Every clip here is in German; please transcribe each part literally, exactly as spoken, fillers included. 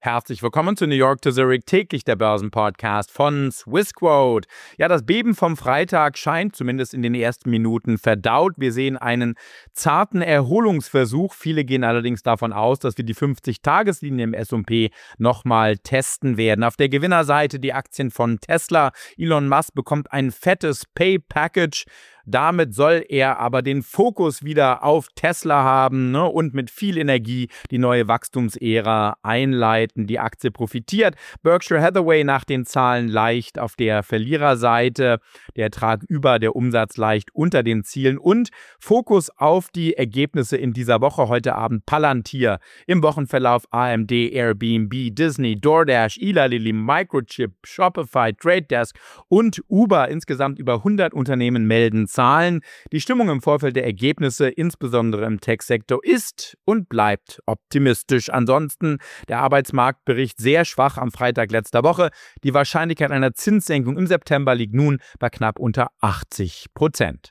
Herzlich willkommen zu New York to Zurich, täglich der Börsenpodcast von Swissquote. Ja, das Beben vom Freitag scheint zumindest in den ersten Minuten verdaut. Wir sehen einen zarten Erholungsversuch. Viele gehen allerdings davon aus, dass wir die fünfzig-Tageslinie im S und P nochmal testen werden. Auf der Gewinnerseite die Aktien von Tesla. Elon Musk bekommt ein fettes Pay-Package. Damit soll er aber den Fokus wieder auf Tesla haben, ne, und mit viel Energie die neue Wachstumsära einleiten. Die Aktie profitiert. Berkshire Hathaway nach den Zahlen leicht auf der Verliererseite. Der Ertrag über, der Umsatz leicht unter den Zielen. Und Fokus auf die Ergebnisse in dieser Woche. Heute Abend Palantir. Im Wochenverlauf A M D, Airbnb, Disney, DoorDash, Eli Lilly, Microchip, Shopify, Trade Desk und Uber. Insgesamt über hundert Unternehmen melden Zahlen. Die Stimmung im Vorfeld der Ergebnisse, insbesondere im Tech-Sektor, ist und bleibt optimistisch. Ansonsten der Arbeitsmarktbericht sehr schwach am Freitag letzter Woche. Die Wahrscheinlichkeit einer Zinssenkung im September liegt nun bei knapp unter achtzig Prozent.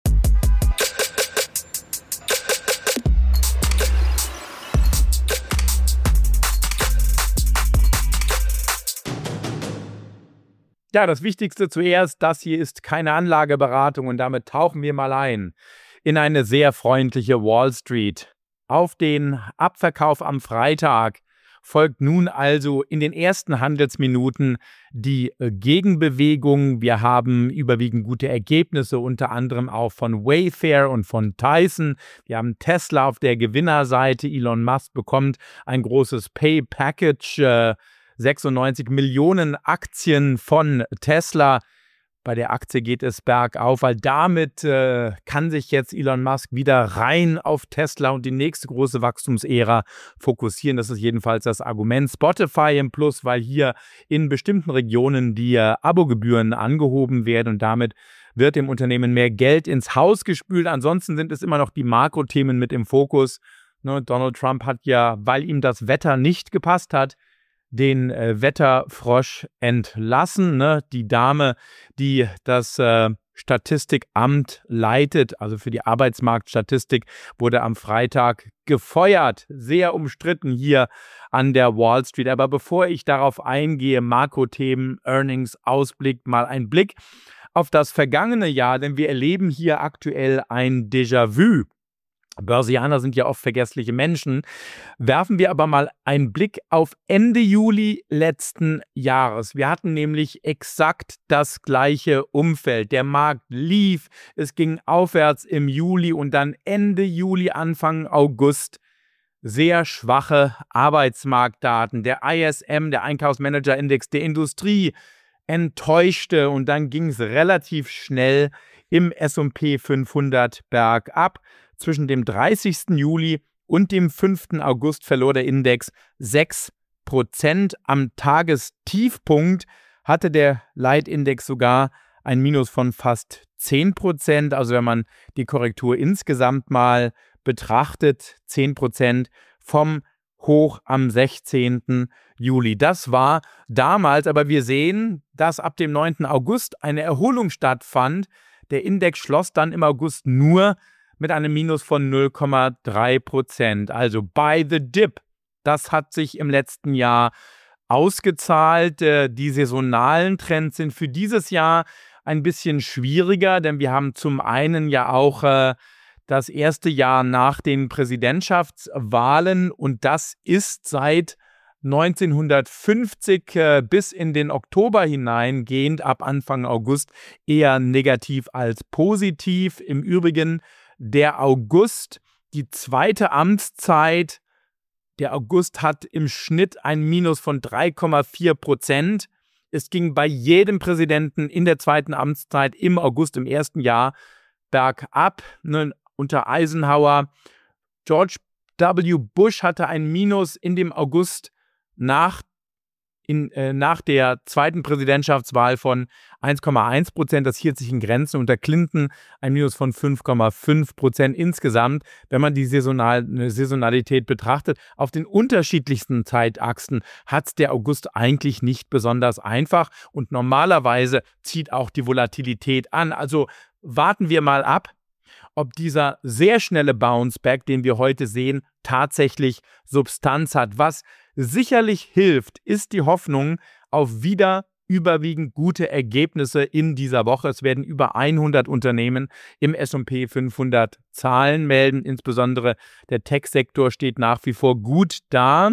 Ja, das Wichtigste zuerst, das hier ist keine Anlageberatung und damit tauchen wir mal ein in eine sehr freundliche Wall Street. Auf den Abverkauf am Freitag folgt nun also in den ersten Handelsminuten die Gegenbewegung. Wir haben überwiegend gute Ergebnisse, unter anderem auch von Wayfair und von Tyson. Wir haben Tesla auf der Gewinnerseite. Elon Musk bekommt ein großes Pay-Package, äh, sechsundneunzig Millionen Aktien von Tesla. Bei der Aktie geht es bergauf, weil damit äh, kann sich jetzt Elon Musk wieder rein auf Tesla und die nächste große Wachstumsära fokussieren. Das ist jedenfalls das Argument. Spotify im Plus, weil hier in bestimmten Regionen die äh, Abogebühren angehoben werden und damit wird dem Unternehmen mehr Geld ins Haus gespült. Ansonsten sind es immer noch die Makrothemen mit im Fokus. Ne, Donald Trump hat ja, weil ihm das Wetter nicht gepasst hat, den äh, Wetterfrosch entlassen. Ne? Die Dame, die das äh, Statistikamt leitet, also für die Arbeitsmarktstatistik, wurde am Freitag gefeuert. Sehr umstritten hier an der Wall Street. Aber bevor ich darauf eingehe, Makrothemen, Earnings, Ausblick, mal ein Blick auf das vergangene Jahr, denn wir erleben hier aktuell ein Déjà-vu. Börsianer sind ja oft vergessliche Menschen. Werfen wir aber mal einen Blick auf Ende Juli letzten Jahres. Wir hatten nämlich exakt das gleiche Umfeld. Der Markt lief, es ging aufwärts im Juli und dann Ende Juli, Anfang August sehr schwache Arbeitsmarktdaten. Der I S M, der Einkaufsmanager-Index der Industrie, enttäuschte und dann ging es relativ schnell im S und P fünfhundert bergab. Zwischen dem dreißigsten Juli und dem fünften August verlor der Index sechs Prozent. Am Tagestiefpunkt hatte der Leitindex sogar ein Minus von fast zehn Prozent. Also wenn man die Korrektur insgesamt mal betrachtet, zehn Prozent vom Hoch am sechzehnten Juli. Das war damals, aber wir sehen, dass ab dem neunten August eine Erholung stattfand. Der Index schloss dann im August nur mit einem Minus von null Komma drei Prozent. Also by the dip. Das hat sich im letzten Jahr ausgezahlt. Die saisonalen Trends sind für dieses Jahr ein bisschen schwieriger, denn wir haben zum einen ja auch äh, das erste Jahr nach den Präsidentschaftswahlen und das ist seit neunzehnhundertfünfzig äh, bis in den Oktober hineingehend ab Anfang August eher negativ als positiv. Im Übrigen der August, die zweite Amtszeit, der August hat im Schnitt ein Minus von drei Komma vier Prozent. Es ging bei jedem Präsidenten in der zweiten Amtszeit im August im ersten Jahr bergab. Ne, unter Eisenhower, George W. Bush hatte ein Minus in dem August nach In, äh, nach der zweiten Präsidentschaftswahl von eins Komma eins Prozent, das hielt sich in Grenzen, unter Clinton ein Minus von fünf Komma fünf Prozent insgesamt, wenn man die Saisonal, eine Saisonalität betrachtet. Auf den unterschiedlichsten Zeitachsen hat es der August eigentlich nicht besonders einfach und normalerweise zieht auch die Volatilität an. Also warten wir mal ab, ob dieser sehr schnelle Bounceback, den wir heute sehen, tatsächlich Substanz hat. Was Sicherlich hilft, ist die Hoffnung auf wieder überwiegend gute Ergebnisse in dieser Woche. Es werden über hundert Unternehmen im S und P fünfhundert Zahlen melden. Insbesondere der Tech-Sektor steht nach wie vor gut da.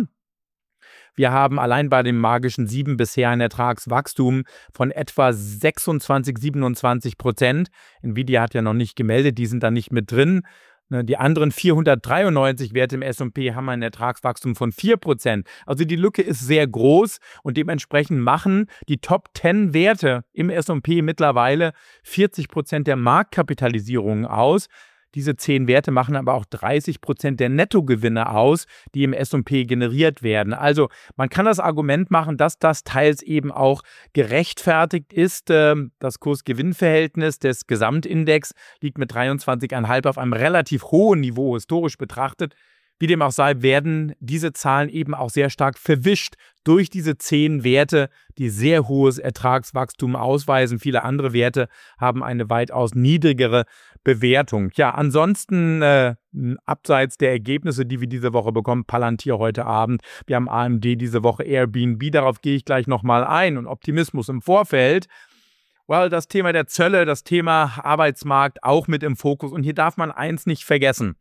Wir haben allein bei dem magischen sieben bisher ein Ertragswachstum von etwa sechsundzwanzig, siebenundzwanzig Prozent. Nvidia hat ja noch nicht gemeldet, die sind da nicht mit drin. Die anderen vierhundertdreiundneunzig Werte im S und P haben ein Ertragswachstum von vier Prozent. Also die Lücke ist sehr groß und dementsprechend machen die Top zehn Werte im S und P mittlerweile vierzig Prozent der Marktkapitalisierung aus. Diese zehn Werte machen aber auch dreißig Prozent der Nettogewinne aus, die im S und P generiert werden. Also man kann das Argument machen, dass das teils eben auch gerechtfertigt ist. Das Kurs-Gewinn-Verhältnis des Gesamtindex liegt mit dreiundzwanzig Komma fünf auf einem relativ hohen Niveau, historisch betrachtet. Wie dem auch sei, werden diese Zahlen eben auch sehr stark verwischt durch diese zehn Werte, die sehr hohes Ertragswachstum ausweisen. Viele andere Werte haben eine weitaus niedrigere Bewertung. Ja, ansonsten äh, abseits der Ergebnisse, die wir diese Woche bekommen, Palantir heute Abend, wir haben A M D diese Woche, Airbnb, darauf gehe ich gleich nochmal ein und Optimismus im Vorfeld. Well, das Thema der Zölle, das Thema Arbeitsmarkt auch mit im Fokus und hier darf man eins nicht vergessen.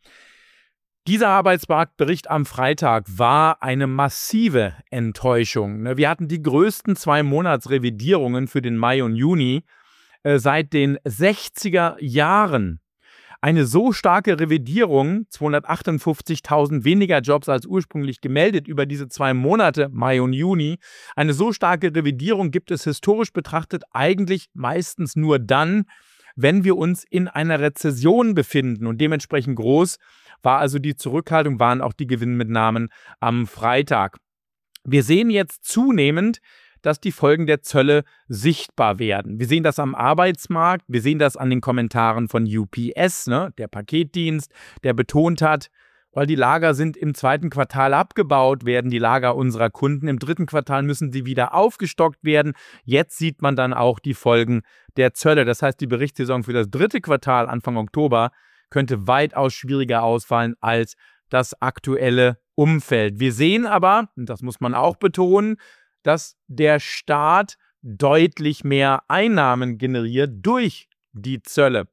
Dieser Arbeitsmarktbericht am Freitag war eine massive Enttäuschung. Wir hatten die größten zwei Monatsrevidierungen für den Mai und Juni äh, seit den sechziger Jahren. Eine so starke Revidierung, zweihundertachtundfünfzigtausend weniger Jobs als ursprünglich gemeldet über diese zwei Monate, Mai und Juni. Eine so starke Revidierung gibt es historisch betrachtet eigentlich meistens nur dann, wenn wir uns in einer Rezession befinden und dementsprechend groß war also die Zurückhaltung, waren auch die Gewinnmitnahmen am Freitag. Wir sehen jetzt zunehmend, dass die Folgen der Zölle sichtbar werden. Wir sehen das am Arbeitsmarkt, wir sehen das an den Kommentaren von U P S, ne, der Paketdienst, der betont hat, weil die Lager sind im zweiten Quartal abgebaut, werden die Lager unserer Kunden. Im dritten Quartal müssen sie wieder aufgestockt werden. Jetzt sieht man dann auch die Folgen der Zölle. Das heißt, die Berichtssaison für das dritte Quartal Anfang Oktober könnte weitaus schwieriger ausfallen als das aktuelle Umfeld. Wir sehen aber, und das muss man auch betonen, dass der Staat deutlich mehr Einnahmen generiert durch die Zölle.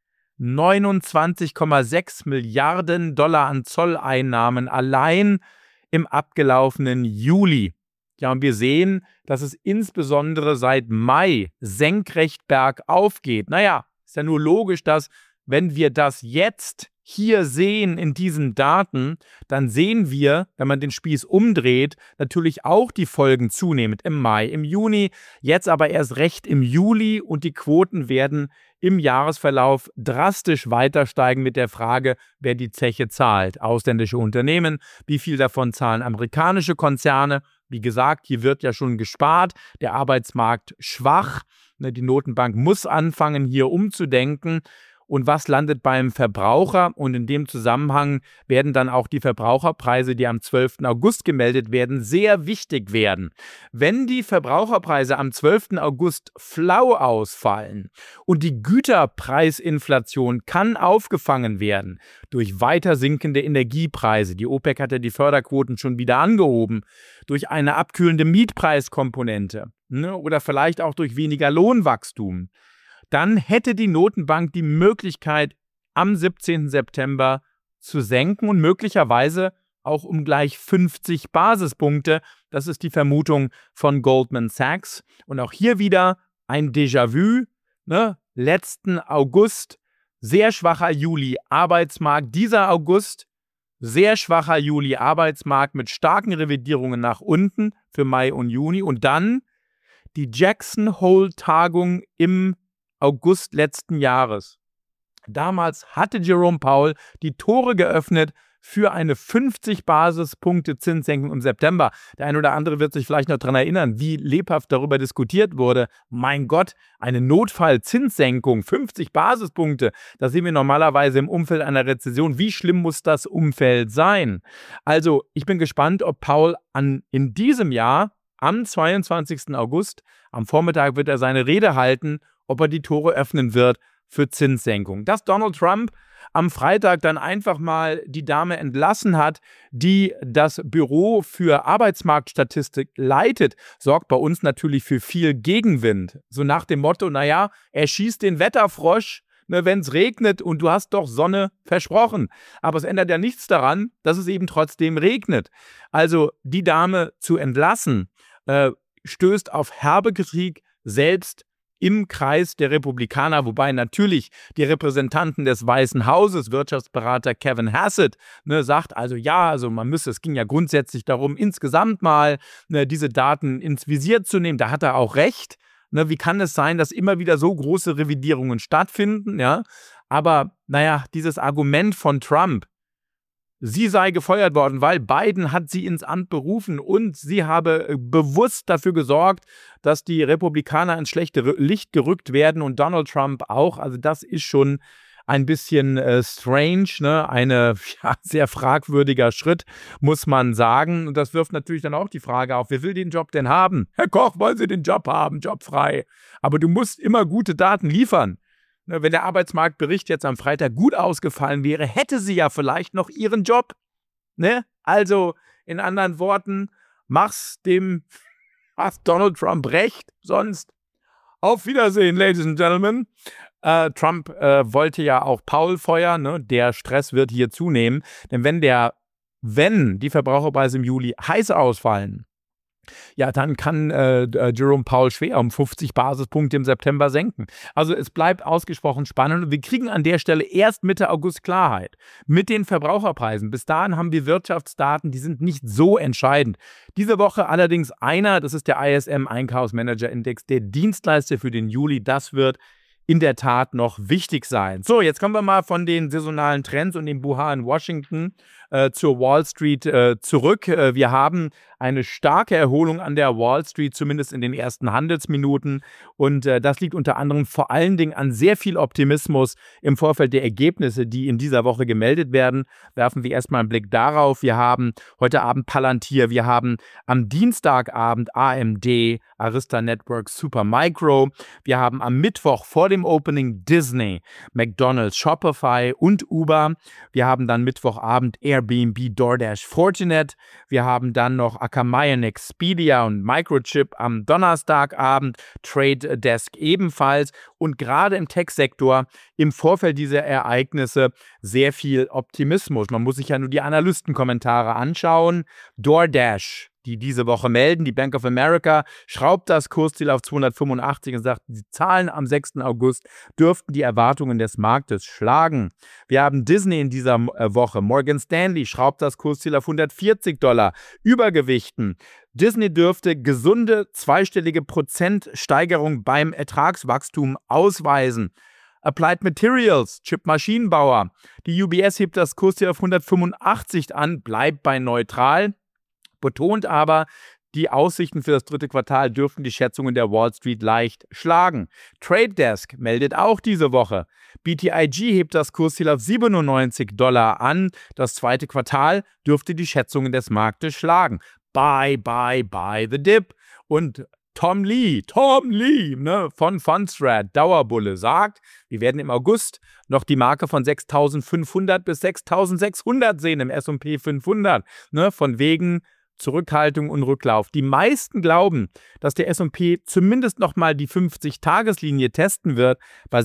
neunundzwanzig Komma sechs Milliarden Dollar an Zolleinnahmen allein im abgelaufenen Juli. Ja, und wir sehen, dass es insbesondere seit Mai senkrecht bergauf geht. Naja, ist ja nur logisch, dass wenn wir das jetzt hier sehen in diesen Daten, dann sehen wir, wenn man den Spieß umdreht, natürlich auch die Folgen zunehmend im Mai, im Juni, jetzt aber erst recht im Juli und die Quoten werden im Jahresverlauf drastisch weiter steigen mit der Frage, wer die Zeche zahlt. Ausländische Unternehmen, wie viel davon zahlen amerikanische Konzerne? Wie gesagt, hier wird ja schon gespart, der Arbeitsmarkt schwach, die Notenbank muss anfangen, hier umzudenken. Und was landet beim Verbraucher? Und in dem Zusammenhang werden dann auch die Verbraucherpreise, die am zwölften August gemeldet werden, sehr wichtig werden. Wenn die Verbraucherpreise am zwölften August flau ausfallen und die Güterpreisinflation kann aufgefangen werden durch weiter sinkende Energiepreise, die OPEC hat ja die Förderquoten schon wieder angehoben, durch eine abkühlende Mietpreiskomponente, ne, oder vielleicht auch durch weniger Lohnwachstum, dann hätte die Notenbank die Möglichkeit, am siebzehnten September zu senken und möglicherweise auch um gleich fünfzig Basispunkte. Das ist die Vermutung von Goldman Sachs. Und auch hier wieder ein Déjà-vu. Ne? Letzten August, sehr schwacher Juli Arbeitsmarkt. Dieser August, sehr schwacher Juli Arbeitsmarkt mit starken Revidierungen nach unten für Mai und Juni. Und dann die Jackson Hole-Tagung im August letzten Jahres. Damals hatte Jerome Powell die Tore geöffnet für eine fünfzig Basispunkte Zinssenkung im September. Der eine oder andere wird sich vielleicht noch daran erinnern, wie lebhaft darüber diskutiert wurde. Mein Gott, eine Notfallzinssenkung, fünfzig Basispunkte, das sehen wir normalerweise im Umfeld einer Rezession. Wie schlimm muss das Umfeld sein? Also, ich bin gespannt, ob Powell an, in diesem Jahr, am zweiundzwanzigsten August, am Vormittag wird er seine Rede halten, ob er die Tore öffnen wird für Zinssenkung. Dass Donald Trump am Freitag dann einfach mal die Dame entlassen hat, die das Büro für Arbeitsmarktstatistik leitet, sorgt bei uns natürlich für viel Gegenwind. So nach dem Motto, naja, er schießt den Wetterfrosch, ne, wenn es regnet und du hast doch Sonne versprochen. Aber es ändert ja nichts daran, dass es eben trotzdem regnet. Also die Dame zu entlassen, äh, stößt auf herbe Kritik selbst im Kreis der Republikaner, wobei natürlich die Repräsentanten des Weißen Hauses, Wirtschaftsberater Kevin Hassett, ne, sagt also ja, also man müsse, es ging ja grundsätzlich darum, insgesamt mal ne, diese Daten ins Visier zu nehmen. Da hat er auch recht. Ne, wie kann es sein, dass immer wieder so große Revidierungen stattfinden? Ja? Aber naja, dieses Argument von Trump, sie sei gefeuert worden, weil Biden hat sie ins Amt berufen und sie habe bewusst dafür gesorgt, dass die Republikaner ins schlechte Licht gerückt werden und Donald Trump auch. Also das ist schon ein bisschen äh, strange, ne? Ein ja, sehr fragwürdiger Schritt, muss man sagen. Und das wirft natürlich dann auch die Frage auf, wer will den Job denn haben? Herr Koch, wollen Sie den Job haben? Job frei. Aber du musst immer gute Daten liefern. Wenn der Arbeitsmarktbericht jetzt am Freitag gut ausgefallen wäre, hätte sie ja vielleicht noch ihren Job. Ne? Also in anderen Worten, mach's dem mach's Donald Trump recht, sonst auf Wiedersehen, Ladies and Gentlemen. Äh, Trump äh, wollte ja auch Powell feuern, ne? Der Stress wird hier zunehmen, denn wenn der, wenn die Verbraucherpreise im Juli heiß ausfallen, ja, dann kann äh, Jerome Powell schwer um fünfzig Basispunkte im September senken. Also es bleibt ausgesprochen spannend und wir kriegen an der Stelle erst Mitte August Klarheit mit den Verbraucherpreisen. Bis dahin haben wir Wirtschaftsdaten, die sind nicht so entscheidend. Diese Woche allerdings einer, das ist der I S M-Einkaufsmanager-Index, der Dienstleister für den Juli. Das wird in der Tat noch wichtig sein. So, jetzt kommen wir mal von den saisonalen Trends und dem Buha in Washington äh, zur Wall Street äh, zurück. Äh, wir haben eine starke Erholung an der Wall Street, zumindest in den ersten Handelsminuten. Und äh, das liegt unter anderem vor allen Dingen an sehr viel Optimismus im Vorfeld der Ergebnisse, die in dieser Woche gemeldet werden. Werfen wir erstmal einen Blick darauf. Wir haben heute Abend Palantir, wir haben am Dienstagabend A M D, Arista Networks, Supermicro. Wir haben am Mittwoch vor dem Opening Disney, McDonald's, Shopify und Uber. Wir haben dann Mittwochabend Airbnb, DoorDash, Fortinet. Wir haben dann noch Akamai, Expedia und Microchip am Donnerstagabend, Trade Desk ebenfalls. Und gerade im Tech-Sektor im Vorfeld dieser Ereignisse sehr viel Optimismus. Man muss sich ja nur die Analystenkommentare anschauen. DoorDash, die diese Woche melden. Die Bank of America schraubt das Kursziel auf zweihundertfünfundachtzig und sagt, die Zahlen am sechsten August dürften die Erwartungen des Marktes schlagen. Wir haben Disney in dieser Woche. Morgan Stanley schraubt das Kursziel auf hundertvierzig Dollar. Übergewichten. Disney dürfte gesunde zweistellige Prozentsteigerung beim Ertragswachstum ausweisen. Applied Materials, Chip-Maschinenbauer. Die U B S hebt das Kursziel auf hundertfünfundachtzig an, bleibt bei neutral. Betont aber, die Aussichten für das dritte Quartal dürften die Schätzungen der Wall Street leicht schlagen. Trade Desk meldet auch diese Woche. B T I G hebt das Kursziel auf siebenundneunzig Dollar an. Das zweite Quartal dürfte die Schätzungen des Marktes schlagen. Buy, buy, buy the dip. Und Tom Lee, Tom Lee ne, von Fundstrat, Dauerbulle, sagt, wir werden im August noch die Marke von sechstausendfünfhundert bis sechstausendsechshundert sehen im S und P fünfhundert. Ne, von wegen Zurückhaltung und Rücklauf. Die meisten glauben, dass der S und P zumindest nochmal die fünfzig-Tageslinie testen wird bei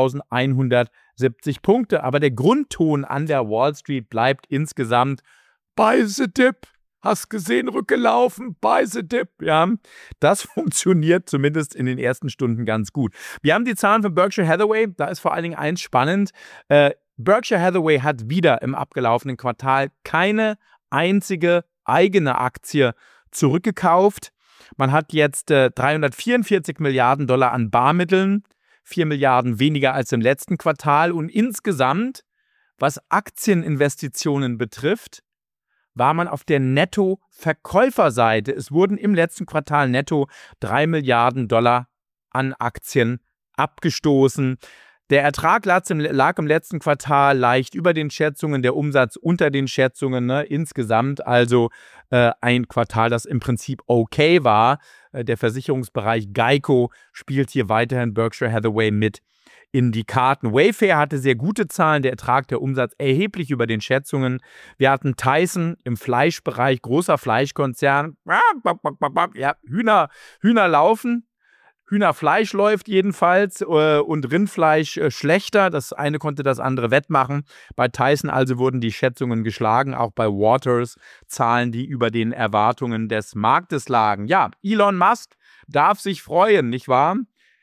sechstausendeinhundertsiebzig Punkte. Aber der Grundton an der Wall Street bleibt insgesamt buy the dip. Hast gesehen, rückgelaufen, buy the dip. Ja, das funktioniert zumindest in den ersten Stunden ganz gut. Wir haben die Zahlen von Berkshire Hathaway. Da ist vor allen Dingen eins spannend. Äh, Berkshire Hathaway hat wieder im abgelaufenen Quartal keine einzige eigene Aktie zurückgekauft. Man hat jetzt äh, dreihundertvierundvierzig Milliarden Dollar an Barmitteln, vier Milliarden weniger als im letzten Quartal. Und insgesamt, was Aktieninvestitionen betrifft, war man auf der Netto-Verkäuferseite. Es wurden im letzten Quartal netto drei Milliarden Dollar an Aktien abgestoßen. Der Ertrag lag im, lag im letzten Quartal leicht über den Schätzungen, der Umsatz unter den Schätzungen. Ne? Insgesamt also äh, ein Quartal, das im Prinzip okay war. Äh, der Versicherungsbereich Geico spielt hier weiterhin Berkshire Hathaway mit in die Karten. Wayfair hatte sehr gute Zahlen, der Ertrag, der Umsatz erheblich über den Schätzungen. Wir hatten Tyson im Fleischbereich, großer Fleischkonzern. Ja, Hühner, Hühner laufen. Hühnerfleisch läuft jedenfalls äh, und Rindfleisch äh, schlechter. Das eine konnte das andere wettmachen. Bei Tyson also wurden die Schätzungen geschlagen, auch bei Waters Zahlen, die über den Erwartungen des Marktes lagen. Ja, Elon Musk darf sich freuen, nicht wahr?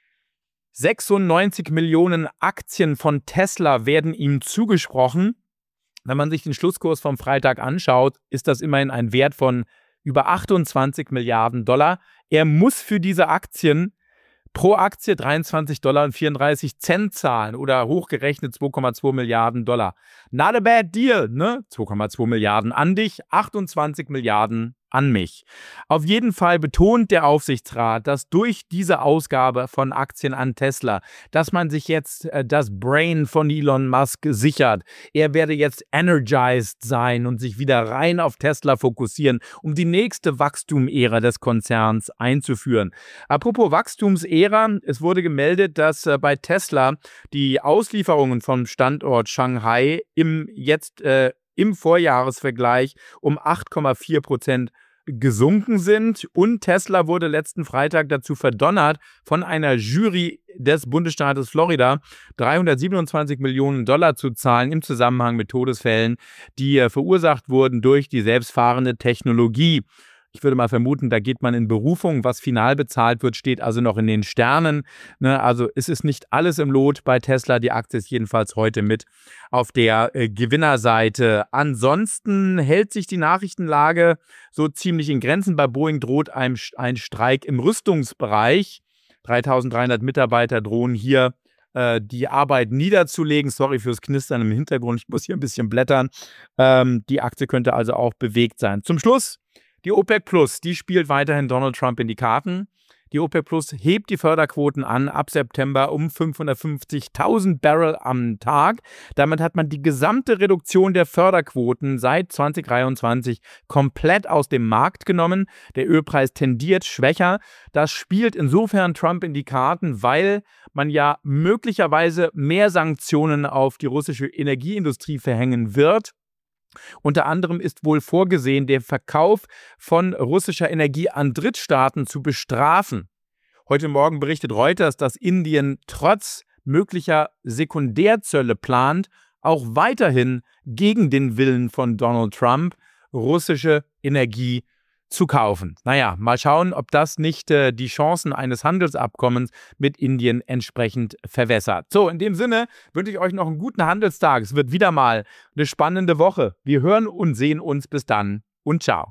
sechsundneunzig Millionen Aktien von Tesla werden ihm zugesprochen. Wenn man sich den Schlusskurs vom Freitag anschaut, ist das immerhin ein Wert von über achtundzwanzig Milliarden Dollar. Er muss für diese Aktien pro Aktie dreiundzwanzig Dollar und vierunddreißig Cent zahlen oder hochgerechnet zwei Komma zwei Milliarden Dollar. Not a bad deal, ne? zwei Komma zwei Milliarden an dich, achtundzwanzig Milliarden an mich. Auf jeden Fall betont der Aufsichtsrat, dass durch diese Ausgabe von Aktien an Tesla, dass man sich jetzt äh, das Brain von Elon Musk sichert. Er werde jetzt energized sein und sich wieder rein auf Tesla fokussieren, um die nächste Wachstumsära des Konzerns einzuführen. Apropos Wachstumsära, es wurde gemeldet, dass äh, bei Tesla die Auslieferungen vom Standort Shanghai im jetzt äh, im Vorjahresvergleich um acht Komma vier Prozent gesunken sind. Und Tesla wurde letzten Freitag dazu verdonnert, von einer Jury des Bundesstaates Florida dreihundertsiebenundzwanzig Millionen Dollar zu zahlen im Zusammenhang mit Todesfällen, die äh, verursacht wurden durch die selbstfahrende Technologie. Ich würde mal vermuten, da geht man in Berufung. Was final bezahlt wird, steht also noch in den Sternen. Ne, also es ist nicht alles im Lot bei Tesla. Die Aktie ist jedenfalls heute mit auf der äh, Gewinnerseite. Ansonsten hält sich die Nachrichtenlage so ziemlich in Grenzen. Bei Boeing droht ein, ein Streik im Rüstungsbereich. dreitausenddreihundert Mitarbeiter drohen hier äh, die Arbeit niederzulegen. Sorry fürs Knistern im Hintergrund. Ich muss hier ein bisschen blättern. Ähm, die Aktie könnte also auch bewegt sein. Zum Schluss die OPEC Plus, die spielt weiterhin Donald Trump in die Karten. Die OPEC Plus hebt die Förderquoten an ab September um fünfhundertfünfzigtausend Barrel am Tag. Damit hat man die gesamte Reduktion der Förderquoten seit zwanzig dreiundzwanzig komplett aus dem Markt genommen. Der Ölpreis tendiert schwächer. Das spielt insofern Trump in die Karten, weil man ja möglicherweise mehr Sanktionen auf die russische Energieindustrie verhängen wird. Unter anderem ist wohl vorgesehen, den Verkauf von russischer Energie an Drittstaaten zu bestrafen. Heute Morgen berichtet Reuters, dass Indien trotz möglicher Sekundärzölle plant, auch weiterhin gegen den Willen von Donald Trump russische Energie zu kaufen. Naja, mal schauen, ob das nicht äh, die Chancen eines Handelsabkommens mit Indien entsprechend verwässert. So, in dem Sinne wünsche ich euch noch einen guten Handelstag. Es wird wieder mal eine spannende Woche. Wir hören und sehen uns. Bis dann und ciao.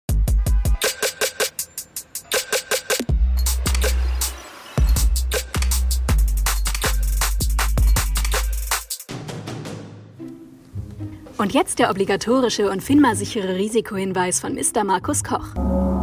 Und jetzt der obligatorische und FINMA-sichere Risikohinweis von Mister Markus Koch.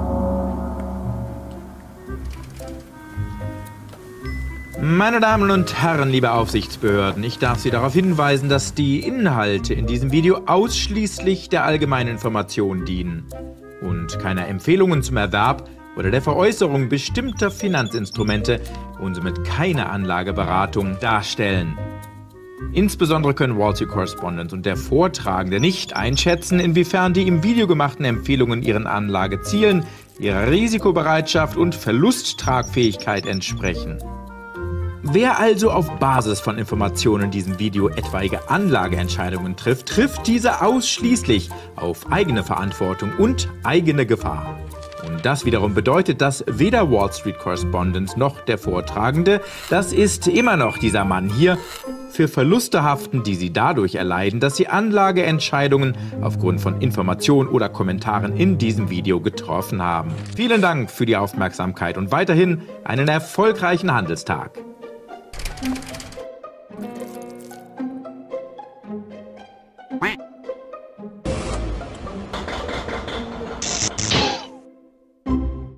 Meine Damen und Herren, liebe Aufsichtsbehörden, ich darf Sie darauf hinweisen, dass die Inhalte in diesem Video ausschließlich der allgemeinen Information dienen und keine Empfehlungen zum Erwerb oder der Veräußerung bestimmter Finanzinstrumente und somit keine Anlageberatung darstellen. Insbesondere können Wall Street Correspondent und der Vortragende nicht einschätzen, inwiefern die im Video gemachten Empfehlungen ihren Anlagezielen, ihrer Risikobereitschaft und Verlusttragfähigkeit entsprechen. Wer also auf Basis von Informationen in diesem Video etwaige Anlageentscheidungen trifft, trifft diese ausschließlich auf eigene Verantwortung und eigene Gefahr. Und das wiederum bedeutet, dass weder Wall Street Correspondent noch der Vortragende, das ist immer noch dieser Mann hier, für Verluste haften, die sie dadurch erleiden, dass sie Anlageentscheidungen aufgrund von Informationen oder Kommentaren in diesem Video getroffen haben. Vielen Dank für die Aufmerksamkeit und weiterhin einen erfolgreichen Handelstag.